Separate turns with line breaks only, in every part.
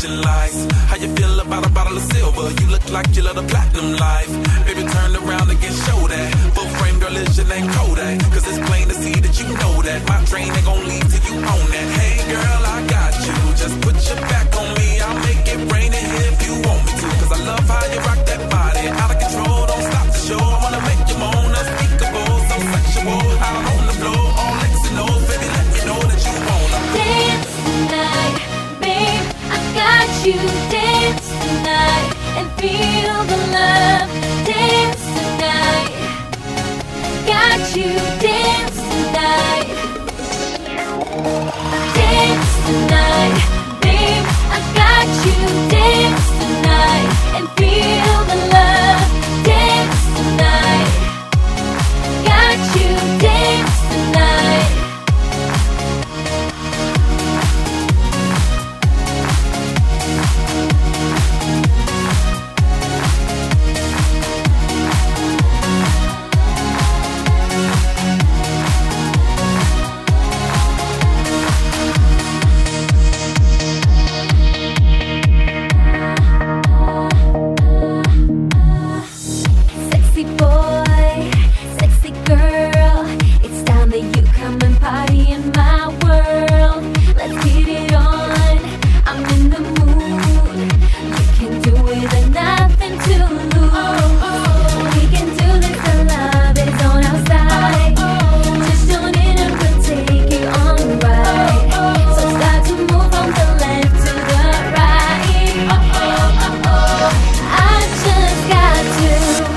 flashing lights. How you feel about a bottle of silver? You look like you love the platinum life. Baby, turn around and get show that. Full frame girl is your name Kodak. Cause it's plain to see that you know that my train ain't gon' leave till you own that. Hey girl, I got you. Just put your back on me. I'll make it rain in here if you want me to. Cause I love how you rock that body. Out of control, don't stop the show. I wanna make you moan, unspeakable, so sexual. Out on the floor, all X and O's. Baby, let me know that you wanna
dance tonight, babe. I got you. Dance tonight and feel the love. Dance tonight, got you. Dance tonight, dance tonight, babe. I got you. Dance tonight and feel the love. Dance tonight, got you. Dance tonight. Sexy boy, sexy girl, it's time that you come and party in my world. Let's get it on, I'm in the mood. You can do it and nothing to lose. We can do this, the love is on our side. Just tune in and we'll take it on the ride. So start to move from the left to the right. I just got to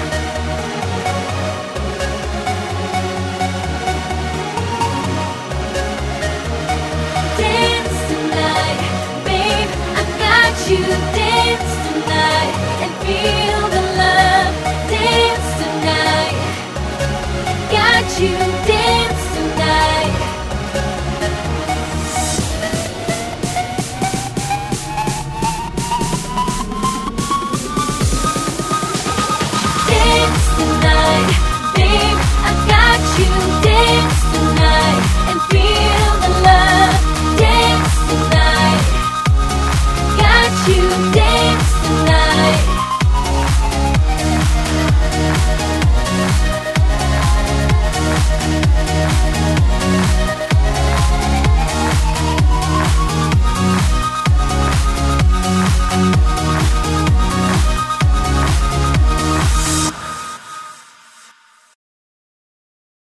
dance tonight, babe. I got you. Dance tonight and feel the love. Dance tonight, got you. Dance